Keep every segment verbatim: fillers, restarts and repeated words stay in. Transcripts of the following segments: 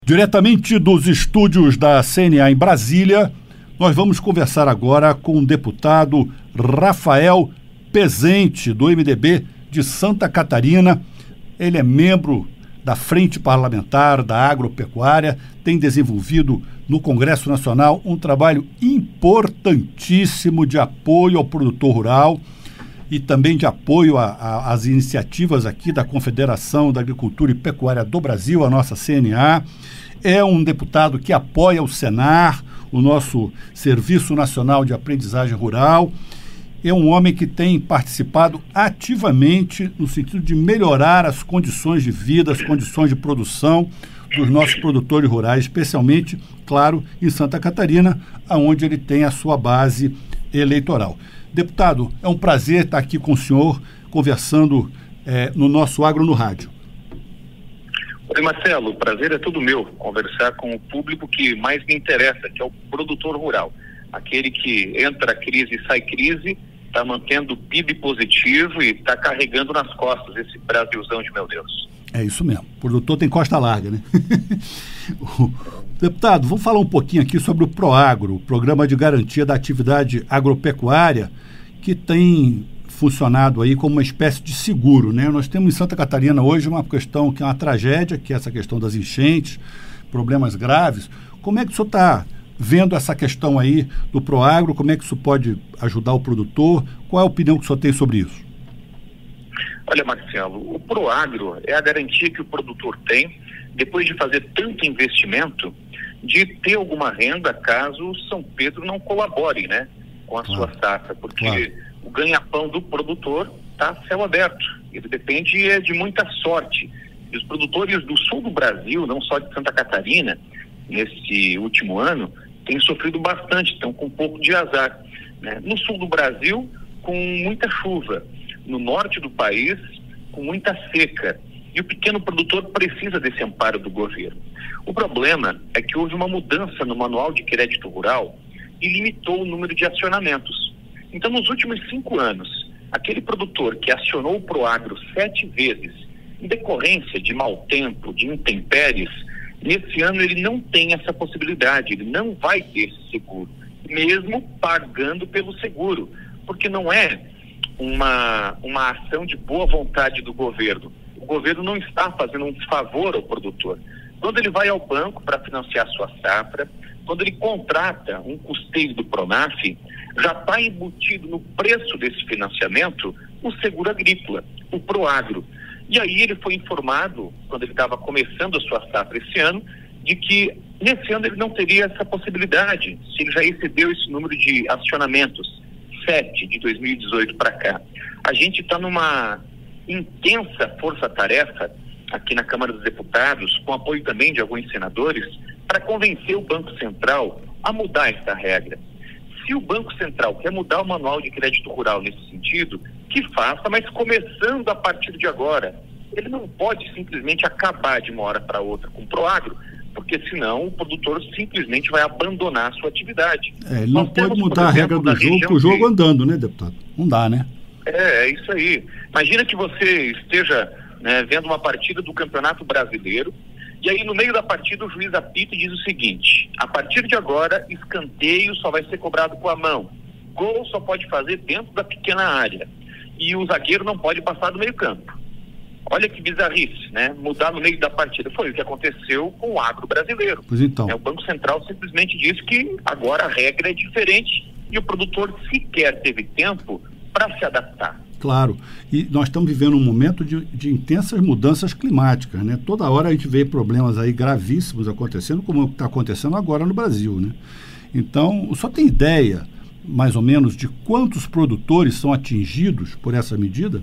Diretamente dos estúdios da C N A em Brasília, nós vamos conversar agora com o deputado Rafael Pezente, do M D B de Santa Catarina. Ele é membro da Frente Parlamentar da Agropecuária, tem desenvolvido no Congresso Nacional um trabalho importantíssimo de apoio ao produtor rural e também de apoio às iniciativas aqui da Confederação da Agricultura e Pecuária do Brasil, a nossa C N A. É um deputado que apoia o Senar, o nosso Serviço Nacional de Aprendizagem Rural. É um homem que tem participado ativamente no sentido de melhorar as condições de vida, as condições de produção dos nossos produtores rurais, especialmente, claro, em Santa Catarina, onde ele tem a sua base eleitoral. Deputado, é um prazer estar aqui com o senhor, conversando eh, no nosso Agro no Rádio. Oi, Marcelo, o prazer é todo meu, conversar com o público que mais me interessa, que é o produtor rural. Aquele que entra crise e sai crise, está mantendo o P I B positivo e está carregando nas costas esse Brasilzão de meu Deus. É isso mesmo, o produtor tem costa larga, né? Deputado, vamos falar um pouquinho aqui sobre o PROAGRO, o Programa de Garantia da Atividade Agropecuária, que tem funcionado aí como uma espécie de seguro, né? Nós temos em Santa Catarina hoje uma questão que é uma tragédia, que é essa questão das enchentes, problemas graves. Como é que o senhor está vendo essa questão aí do PROAGRO? Como é que isso pode ajudar o produtor? Qual é a opinião que o senhor tem sobre isso? Olha, Marcelo, o PROAGRO é a garantia que o produtor tem, depois de fazer tanto investimento, de ter alguma renda caso São Pedro não colabore, né, com a claro. sua safra, porque claro. o ganha-pão do produtor está a céu aberto. Ele depende é, de muita sorte. E os produtores do sul do Brasil, não só de Santa Catarina, nesse último ano, têm sofrido bastante, estão com um pouco de azar, né? No sul do Brasil, com muita chuva. No norte do país, com muita seca. E o pequeno produtor precisa desse amparo do governo. O problema é que houve uma mudança no Manual de Crédito Rural e limitou o número de acionamentos. Então, nos últimos cinco anos, aquele produtor que acionou o PROAGRO sete vezes, em decorrência de mau tempo, de intempéries, nesse ano ele não tem essa possibilidade, ele não vai ter esse seguro, mesmo pagando pelo seguro, porque não é uma, uma ação de boa vontade do governo. O governo não está fazendo um favor ao produtor. Quando ele vai ao banco para financiar sua safra, quando ele contrata um custeio do Pronaf, já está embutido no preço desse financiamento o seguro agrícola, o PROAGRO. E aí ele foi informado, quando ele estava começando a sua safra esse ano, de que nesse ano ele não teria essa possibilidade, se ele já excedeu esse número de acionamentos, sete de dois mil e dezoito para cá. A gente está numa intensa força-tarefa aqui na Câmara dos Deputados, com apoio também de alguns senadores, para convencer o Banco Central a mudar essa regra. Se o Banco Central quer mudar o Manual de Crédito Rural nesse sentido, que faça, mas começando a partir de agora. Ele não pode simplesmente acabar de uma hora para outra com o PROAGRO, porque senão o produtor simplesmente vai abandonar a sua atividade. É, ele não Nós pode temos, mudar exemplo, a regra do jogo, o jogo que... andando, né, deputado? Não dá, né? É, é isso aí. Imagina que você esteja, né, vendo uma partida do Campeonato Brasileiro, e aí no meio da partida o juiz apita e diz o seguinte: a partir de agora, escanteio só vai ser cobrado com a mão, gol só pode fazer dentro da pequena área, e o zagueiro não pode passar do meio campo. Olha que bizarrice, né? Mudar no meio da partida. Foi o que aconteceu com o agro brasileiro. Pois então. É, o Banco Central simplesmente disse que agora a regra é diferente e o produtor sequer teve tempo para se adaptar. Claro, e nós estamos vivendo um momento de, de intensas mudanças climáticas, né? Toda hora a gente vê problemas aí gravíssimos acontecendo, como está acontecendo agora no Brasil, né? Então, só tem ideia, mais ou menos, de quantos produtores são atingidos por essa medida?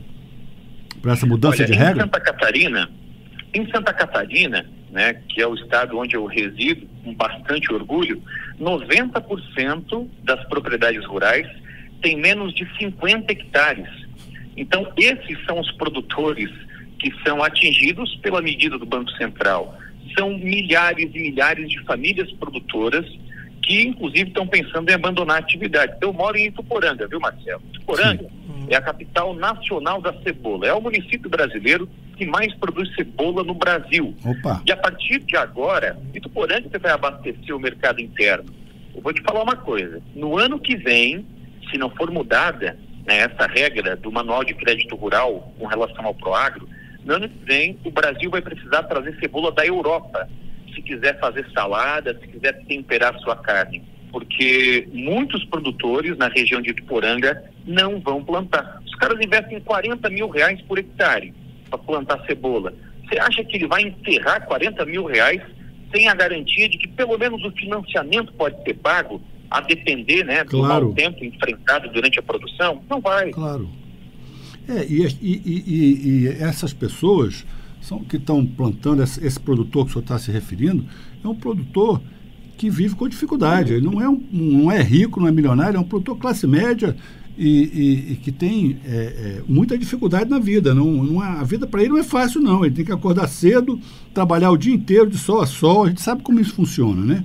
Por essa mudança Olha, de regra? Em Santa Catarina, em Santa Catarina, né, que é o estado onde eu resido, com bastante orgulho, noventa por cento das propriedades rurais têm menos de cinquenta hectares. Então, esses são os produtores que são atingidos pela medida do Banco Central. São milhares e milhares de famílias produtoras que, inclusive, estão pensando em abandonar a atividade. Eu moro em Ituporanga, viu, Marcelo? Ituporanga Sim. é a capital nacional da cebola. É o município brasileiro que que mais produz cebola no Brasil. Opa. E a partir de agora, Ituporanga você vai abastecer o mercado interno. Eu vou te falar uma coisa, no ano que vem, se não for mudada, né, essa regra do Manual de Crédito Rural com relação ao Proagro, no ano que vem o Brasil vai precisar trazer cebola da Europa, se quiser fazer salada, se quiser temperar sua carne, porque muitos produtores na região de Ituporanga não vão plantar. Os caras investem quarenta mil reais por hectare para plantar cebola. Você acha que ele vai enterrar quarenta mil reais sem a garantia de que pelo menos o financiamento pode ser pago, a depender, né, do Claro. mau tempo enfrentado durante a produção? Não vai. Claro. É, e, e, e, e essas pessoas são, que estão plantando, esse, esse produtor que o senhor está se referindo, é um produtor que vive com dificuldade. Ele não é, um, não é rico, não é milionário, é um produtor classe média e, e, e que tem é, é, muita dificuldade na vida. Não, não é, a vida para ele não é fácil, não. Ele tem que acordar cedo, trabalhar o dia inteiro de sol a sol. A gente sabe como isso funciona, né?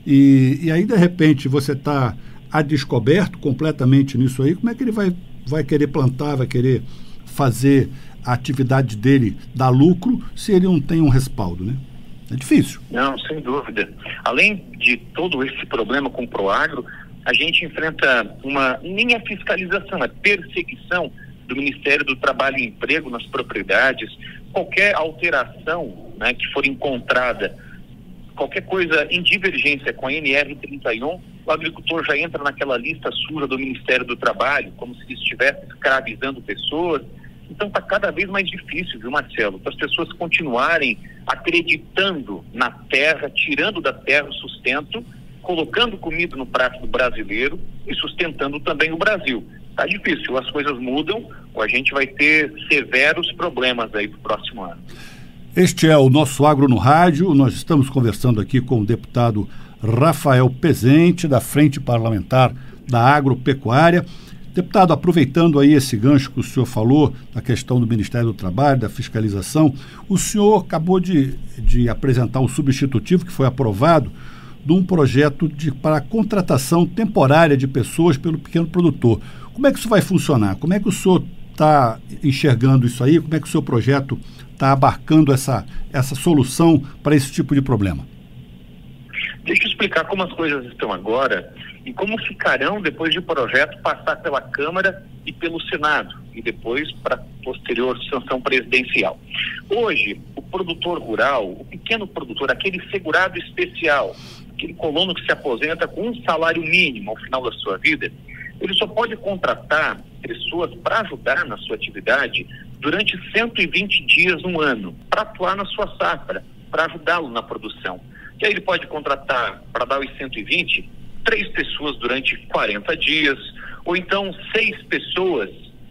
E, e aí, de repente, você está a descoberto completamente nisso aí. Como é que ele vai, vai querer plantar, vai querer fazer a atividade dele dar lucro se ele não tem um respaldo, né? É difícil. Não, sem dúvida. Além de todo esse problema com o Proagro, a gente enfrenta uma, nem a fiscalização, a perseguição do Ministério do Trabalho e Emprego nas propriedades. Qualquer alteração, né, que for encontrada, qualquer coisa em divergência com a N R trinta e um, o agricultor já entra naquela lista suja do Ministério do Trabalho, como se estivesse escravizando pessoas. Então está cada vez mais difícil, viu, Marcelo, para as pessoas continuarem acreditando na terra, tirando da terra o sustento, colocando comida no prato do brasileiro e sustentando também o Brasil. Está difícil, as coisas mudam, ou a gente vai ter severos problemas aí para o próximo ano. Este é o nosso Agro no Rádio. Nós estamos conversando aqui com o deputado Rafael Pezente, da Frente Parlamentar da Agropecuária. Deputado, aproveitando aí esse gancho que o senhor falou, da questão do Ministério do Trabalho, da fiscalização, o senhor acabou de, de apresentar um substitutivo que foi aprovado de um projeto de, para a contratação temporária de pessoas pelo pequeno produtor. Como é que isso vai funcionar? Como é que o senhor está enxergando isso aí? Como é que o seu projeto está abarcando essa, essa solução para esse tipo de problema? Deixa eu explicar como as coisas estão agora e como ficarão depois de o projeto passar pela Câmara e pelo Senado e depois para posterior sanção presidencial. Hoje, o produtor rural, o pequeno produtor, aquele segurado especial, aquele colono que se aposenta com um salário mínimo ao final da sua vida, ele só pode contratar pessoas para ajudar na sua atividade durante cento e vinte dias no ano, para atuar na sua safra, para ajudá-lo na produção. E aí ele pode contratar, para dar os cento e vinte, três pessoas durante quarenta dias, ou então seis pessoas,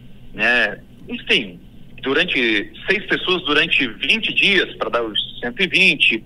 né? Enfim, durante seis pessoas durante vinte dias, para dar os cento e vinte.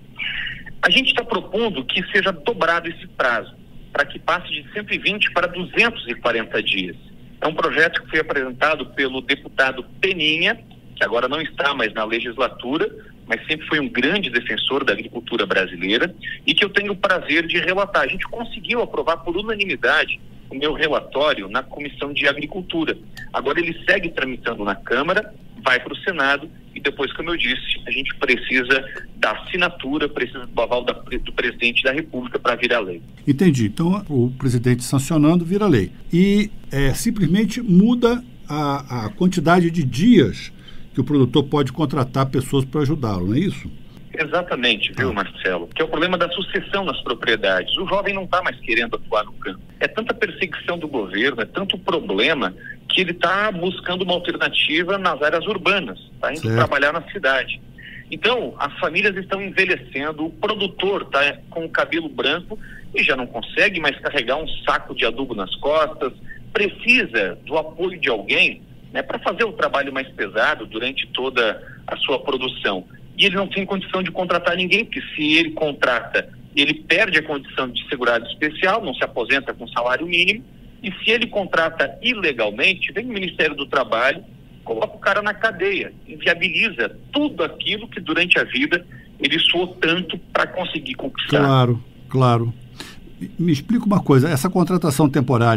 A gente está propondo que seja dobrado esse prazo, para que passe de cento e vinte para duzentos e quarenta dias. É um projeto que foi apresentado pelo deputado Peninha, que agora não está mais na legislatura, mas sempre foi um grande defensor da agricultura brasileira e que eu tenho o prazer de relatar. A gente conseguiu aprovar por unanimidade o meu relatório na Comissão de Agricultura. Agora ele segue tramitando na Câmara, vai para o Senado e depois, como eu disse, a gente precisa da assinatura, precisa do aval da, do presidente da República para virar lei. Entendi. Então, o presidente sancionando vira lei. E é, simplesmente muda a, a quantidade de dias que o produtor pode contratar pessoas para ajudá-lo, não é isso? Exatamente, viu, Marcelo? Que é o problema da sucessão nas propriedades. O jovem não está mais querendo atuar no campo. É tanta perseguição do governo, é tanto problema, que ele está buscando uma alternativa nas áreas urbanas, está indo certo. Trabalhar na cidade. Então, as famílias estão envelhecendo, o produtor está com o cabelo branco e já não consegue mais carregar um saco de adubo nas costas, precisa do apoio de alguém, né, para fazer o trabalho mais pesado durante toda a sua produção. E ele não tem condição de contratar ninguém, porque se ele contrata, ele perde a condição de segurado especial, não se aposenta com salário mínimo, e se ele contrata ilegalmente, vem o Ministério do Trabalho, coloca o cara na cadeia, inviabiliza tudo aquilo que durante a vida ele suou tanto para conseguir conquistar. Claro, claro. Me explica uma coisa, essa contratação temporária,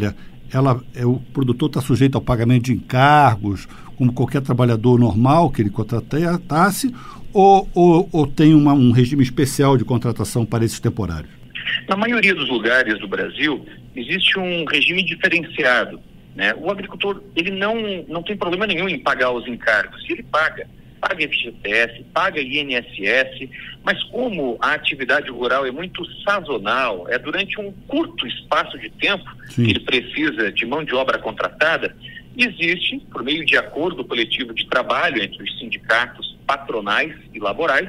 ela, é, o produtor está sujeito ao pagamento de encargos, como qualquer trabalhador normal que ele contratasse, ou, ou, ou tem uma, um regime especial de contratação para esses temporários? Na maioria dos lugares do Brasil, existe um regime diferenciado, né? O agricultor, ele não, não tem problema nenhum em pagar os encargos. Se ele paga, paga F G T S, paga I N S S, mas como a atividade rural é muito sazonal, é durante um curto espaço de tempo Sim. que ele precisa de mão de obra contratada, existe, por meio de acordo coletivo de trabalho entre os sindicatos patronais e laborais,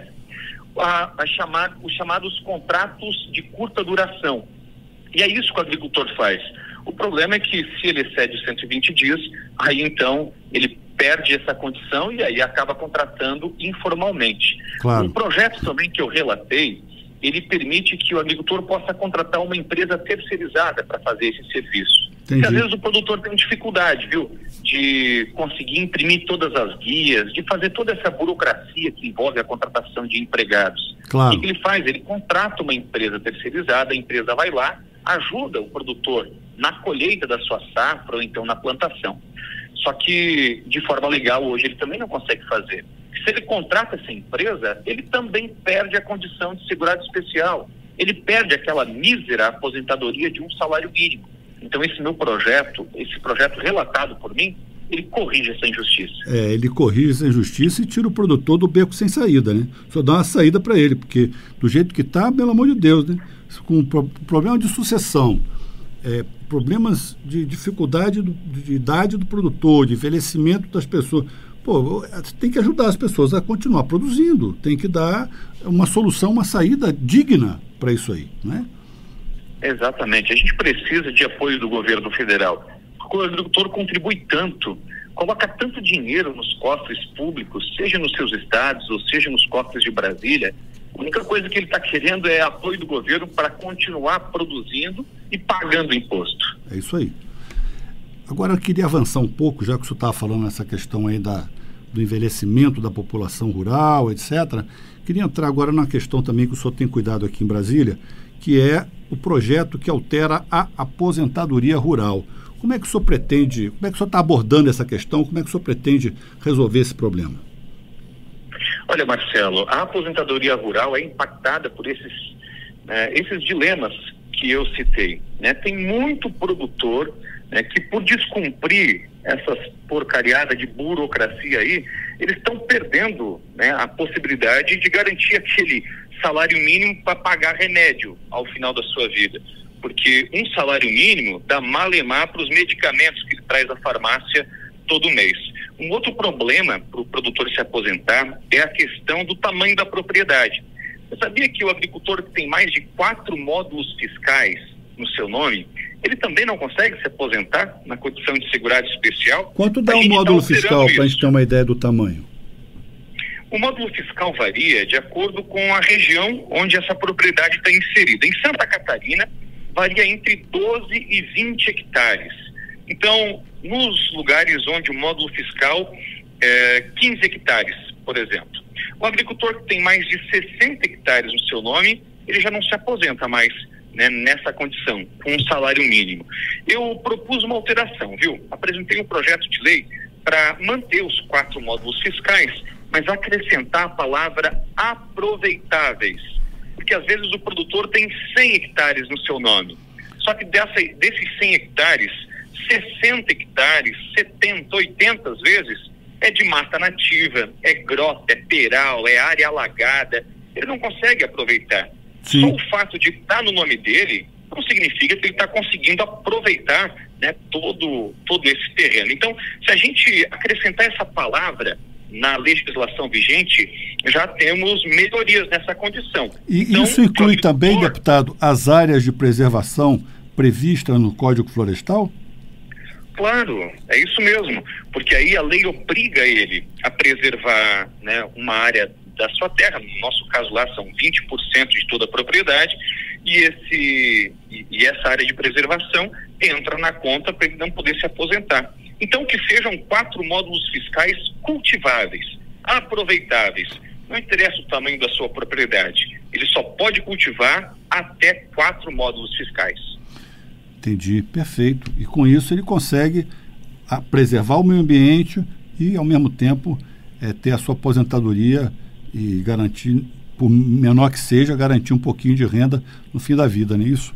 a, a chamar, os chamados contratos de curta duração. E é isso que o agricultor faz. O problema é que se ele excede cento e vinte dias, aí então ele perde essa condição e aí acaba contratando informalmente. Claro. Um projeto também que eu relatei, ele permite que o agricultor possa contratar uma empresa terceirizada para fazer esse serviço. Porque às vezes o produtor tem dificuldade, viu, de conseguir imprimir todas as guias, de fazer toda essa burocracia que envolve a contratação de empregados. Claro. O que ele faz? Ele contrata uma empresa terceirizada, a empresa vai lá, ajuda o produtor na colheita da sua safra ou então na plantação. Só que, de forma legal, hoje ele também não consegue fazer. Se ele contrata essa empresa, ele também perde a condição de segurado especial. Ele perde aquela mísera aposentadoria de um salário mínimo. Então, esse meu projeto, esse projeto relatado por mim, ele corrige essa injustiça. É, ele corrige essa injustiça e tira o produtor do beco sem saída, né? Só dá uma saída para ele, porque do jeito que está, pelo amor de Deus, né? Com pro, problema de sucessão, é, problemas de dificuldade do, de idade do produtor, de envelhecimento das pessoas. Pô, tem que ajudar as pessoas a continuar produzindo, tem que dar uma solução, uma saída digna para isso aí, né? Exatamente. A gente precisa de apoio do governo federal. O agricultor contribui tanto, coloca tanto dinheiro nos cofres públicos, seja nos seus estados ou seja nos cofres de Brasília. A única coisa que ele está querendo é apoio do governo para continuar produzindo e pagando imposto. É isso aí. Agora eu queria avançar um pouco, já que o senhor estava falando nessa questão aí da, do envelhecimento da população rural, etcétera. Queria entrar agora numa questão também que o senhor tem cuidado aqui em Brasília, que é o projeto que altera a aposentadoria rural. Como é que o senhor pretende, como é que o senhor está abordando essa questão, como é que o senhor pretende resolver esse problema? Olha, Marcelo, a aposentadoria rural é impactada por esses, né, esses dilemas que eu citei, né? Tem muito produtor, né, que por descumprir essas porcariadas de burocracia aí, eles estão perdendo, né, a possibilidade de garantir aquele salário mínimo para pagar remédio ao final da sua vida. Porque um salário mínimo dá malemar para os medicamentos que ele traz da farmácia todo mês. Um outro problema para o produtor se aposentar é a questão do tamanho da propriedade. Você sabia que o agricultor que tem mais de quatro módulos fiscais no seu nome, ele também não consegue se aposentar na condição de segurado especial? Quanto dá um módulo fiscal, para a gente ter uma ideia do tamanho? O módulo fiscal varia de acordo com a região onde essa propriedade está inserida. Em Santa Catarina, varia entre doze e vinte hectares. Então, nos lugares onde o módulo fiscal é quinze hectares, por exemplo. O agricultor que tem mais de sessenta hectares no seu nome, ele já não se aposenta mais, né, nessa condição, com um salário mínimo. Eu propus uma alteração, viu? Apresentei um projeto de lei para manter os quatro módulos fiscais, mas acrescentar a palavra aproveitáveis. Porque às vezes o produtor tem cem hectares no seu nome. Só que dessa, desses cem hectares, sessenta hectares, setenta, oitenta às vezes, é de mata nativa, é grota, é peral, é área alagada. Ele não consegue aproveitar. Sim. Só o fato de estar no nome dele não significa que ele está conseguindo aproveitar, né, todo, todo esse terreno. Então, se a gente acrescentar essa palavra na legislação vigente, já temos melhorias nessa condição. E então, isso inclui agricultor... também, deputado, as áreas de preservação previstas no Código Florestal? Claro, é isso mesmo, porque aí a lei obriga ele a preservar, né, uma área da sua terra. No nosso caso lá são vinte por cento de toda a propriedade, e, esse, e, e essa área de preservação entra na conta para ele não poder se aposentar. Então, que sejam quatro módulos fiscais cultiváveis, aproveitáveis. Não interessa o tamanho da sua propriedade. Ele só pode cultivar até quatro módulos fiscais. Entendi, perfeito. E com isso ele consegue a, preservar o meio ambiente e, ao mesmo tempo, é, ter a sua aposentadoria e garantir, por menor que seja, garantir um pouquinho de renda no fim da vida, não é isso?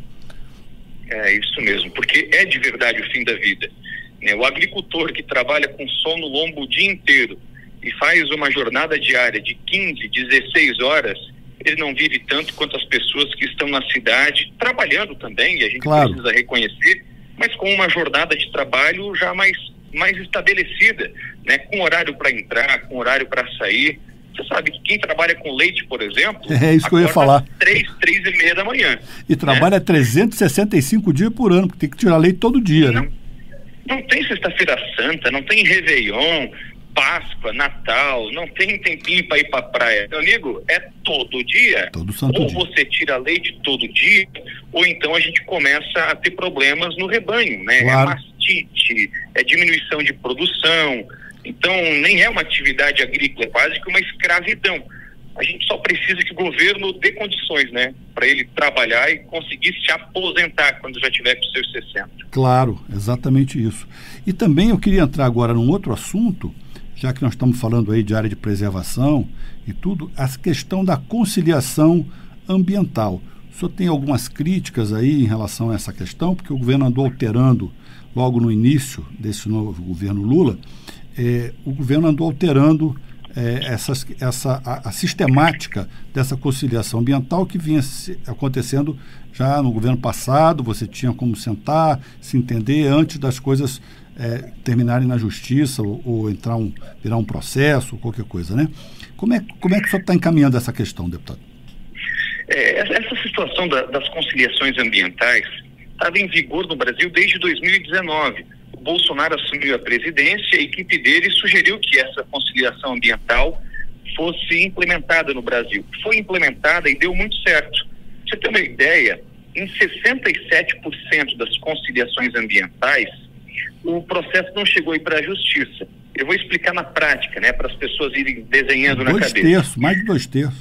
É isso mesmo, porque é de verdade o fim da vida. Né? O agricultor que trabalha com sol no lombo o dia inteiro e faz uma jornada diária de quinze, dezesseis horas, ele não vive tanto quanto as pessoas que estão na cidade trabalhando também, e a gente claro. precisa reconhecer, mas com uma jornada de trabalho já mais, mais estabelecida, né? Com horário para entrar, com horário para sair. Você sabe que quem trabalha com leite, por exemplo, é isso que eu ia falar. Três, três e meia da manhã. E trabalha né? trezentos e sessenta e cinco dias por ano, porque tem que tirar leite todo dia, não, né? Não tem Sexta-feira Santa, não tem Réveillon, Páscoa, Natal, não tem tempinho para ir para praia. Meu amigo, é todo dia. Todo santo ou dia. Você tira leite todo dia, ou então a gente começa a ter problemas no rebanho, né? Claro. É mastite, é diminuição de produção. Então, nem é uma atividade agrícola, é quase que uma escravidão. A gente só precisa que o governo dê condições, né? Para ele trabalhar e conseguir se aposentar quando já tiver com seus sessenta. Claro, exatamente isso. E também eu queria entrar agora num outro assunto, já que nós estamos falando aí de área de preservação e tudo, a questão da conciliação ambiental. O senhor tem algumas críticas aí em relação a essa questão, porque o governo andou alterando logo no início desse novo governo Lula, eh, o governo andou alterando eh, essas, essa, a, a sistemática dessa conciliação ambiental que vinha se, acontecendo já no governo passado. Você tinha como sentar, se entender antes das coisas É, terminarem na justiça ou, ou entrar um, virar um processo ou qualquer coisa, né? Como é, como é que o senhor está encaminhando essa questão, deputado? É, essa situação da, das conciliações ambientais estava em vigor no Brasil desde dois mil e dezenove. O Bolsonaro assumiu a presidência, a equipe dele sugeriu que essa conciliação ambiental fosse implementada no Brasil. Foi implementada e deu muito certo. Pra você ter uma ideia, em sessenta e sete por cento das conciliações ambientais, o processo não chegou aí para a justiça. Eu vou explicar na prática, né, para as pessoas irem desenhando na cabeça. Dois terços, mais de dois terços.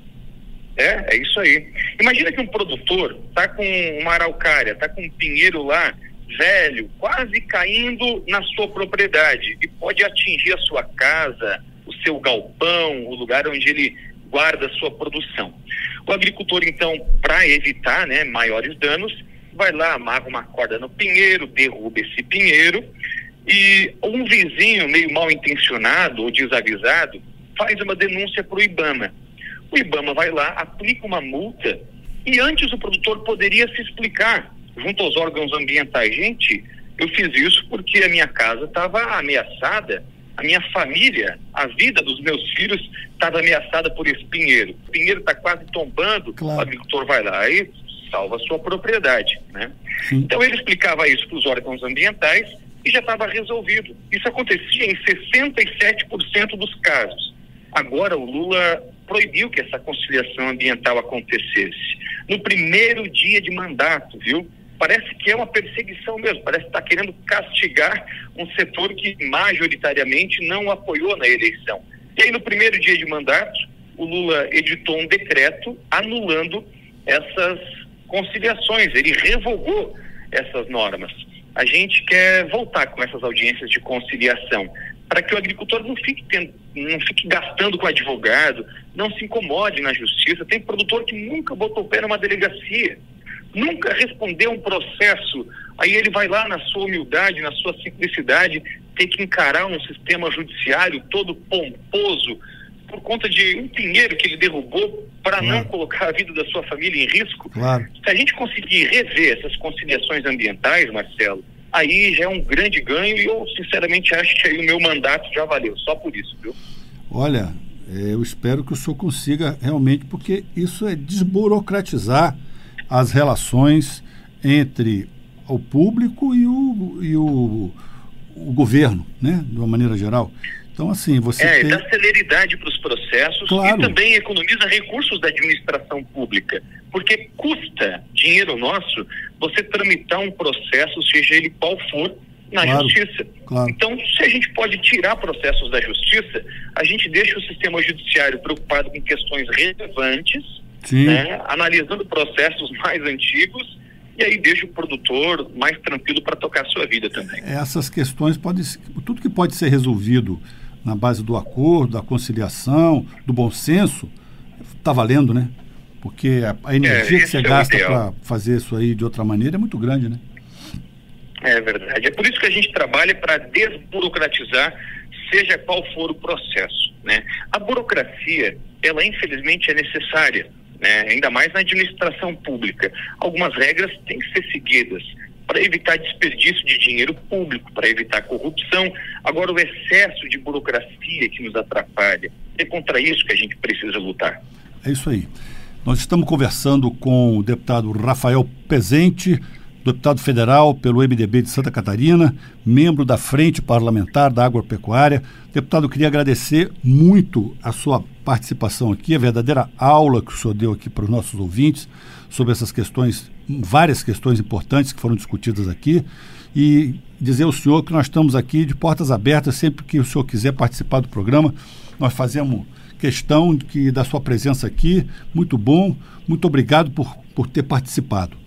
É, é isso aí. Imagina que um produtor está com uma araucária, está com um pinheiro lá, velho, quase caindo na sua propriedade, e pode atingir a sua casa, o seu galpão, o lugar onde ele guarda a sua produção. O agricultor, então, para evitar, né, maiores danos, vai lá, amarra uma corda no pinheiro, derruba esse pinheiro, e um vizinho meio mal intencionado ou desavisado faz uma denúncia para o IBAMA. O IBAMA vai lá, aplica uma multa, e antes o produtor poderia se explicar junto aos órgãos ambientais. Gente, eu fiz isso porque a minha casa estava ameaçada, a minha família, a vida dos meus filhos estava ameaçada por esse pinheiro. O pinheiro está quase tombando, claro. O agricultor vai lá e salva a sua propriedade, né? Então ele explicava isso para os órgãos ambientais e já estava resolvido. Isso acontecia em sessenta e sete por cento dos casos. Agora o Lula proibiu que essa conciliação ambiental acontecesse. No primeiro dia de mandato, viu? Parece que é uma perseguição mesmo, parece que está querendo castigar um setor que majoritariamente não apoiou na eleição. E aí no primeiro dia de mandato, o Lula editou um decreto anulando essas conciliações, ele revogou essas normas. A gente quer voltar com essas audiências de conciliação, para que o agricultor não fique, tendo, não fique gastando com advogado, não se incomode na justiça. Tem produtor que nunca botou o pé numa delegacia, nunca respondeu um processo, aí ele vai lá na sua humildade, na sua simplicidade, tem que encarar um sistema judiciário todo pomposo, por conta de um pinheiro que ele derrubou para claro. Não colocar a vida da sua família em risco. Claro. Se a gente conseguir rever essas conciliações ambientais, Marcelo, aí já é um grande ganho, e eu sinceramente acho que aí o meu mandato já valeu, só por isso, viu? Olha, eu espero que o senhor consiga realmente, porque isso é desburocratizar as relações entre o público e o, e o, o governo, né, de uma maneira geral. Então, assim, você é, tem... dá celeridade para os processos, claro. E também economiza recursos da administração pública, porque custa dinheiro nosso você tramitar um processo, seja ele qual for, na claro. Justiça. Claro. Então, se a gente pode tirar processos da justiça, a gente deixa o sistema judiciário preocupado com questões relevantes, né, analisando processos mais antigos, e aí deixa o produtor mais tranquilo para tocar a sua vida também. Essas questões podem, tudo que pode ser resolvido na base do acordo, da conciliação, do bom senso, está valendo, né? Porque a, a energia é, que você é gasta para fazer isso aí de outra maneira é muito grande, né? É verdade. É por isso que a gente trabalha para desburocratizar, seja qual for o processo, né? A burocracia, ela infelizmente é necessária, né? Ainda mais na administração pública. Algumas regras têm que ser seguidas para evitar desperdício de dinheiro público, para evitar corrupção. Agora, o excesso de burocracia que nos atrapalha, é contra isso que a gente precisa lutar. É isso aí. Nós estamos conversando com o deputado Rafael Pezente, deputado federal pelo M D B de Santa Catarina, membro da Frente Parlamentar da Agropecuária. Deputado, eu queria agradecer muito a sua participação aqui, a verdadeira aula que o senhor deu aqui para os nossos ouvintes sobre essas questões, várias questões importantes que foram discutidas aqui, e dizer ao senhor que nós estamos aqui de portas abertas sempre que o senhor quiser participar do programa. Nós fazemos questão de que, da sua presença aqui. Muito bom, muito obrigado por, por ter participado.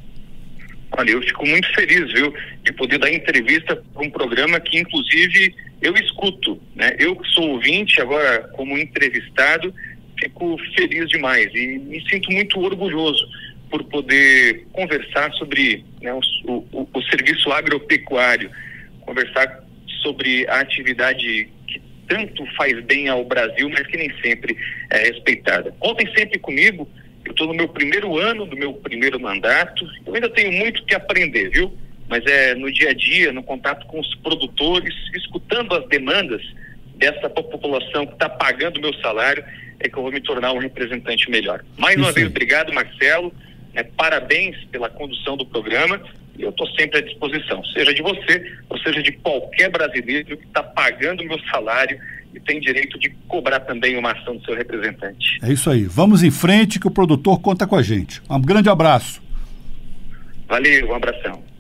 Olha, eu fico muito feliz, viu, de poder dar entrevista para um programa que, inclusive, eu escuto, né? Eu que sou ouvinte, agora como entrevistado, fico feliz demais e me sinto muito orgulhoso por poder conversar sobre, né, o, o, o serviço agropecuário, conversar sobre a atividade que tanto faz bem ao Brasil, mas que nem sempre é respeitada. Contem sempre comigo. Eu estou no meu primeiro ano do meu primeiro mandato, eu ainda tenho muito que aprender, viu? Mas é no dia a dia, no contato com os produtores, escutando as demandas dessa população que está pagando o meu salário, é que eu vou me tornar um representante melhor. Mais uma vez, obrigado, Marcelo, né, parabéns pela condução do programa, e eu estou sempre à disposição, seja de você, ou seja de qualquer brasileiro que está pagando o meu salário e tem direito de cobrar também uma ação do seu representante. É isso aí. Vamos em frente que o produtor conta com a gente. Um grande abraço. Valeu, um abração.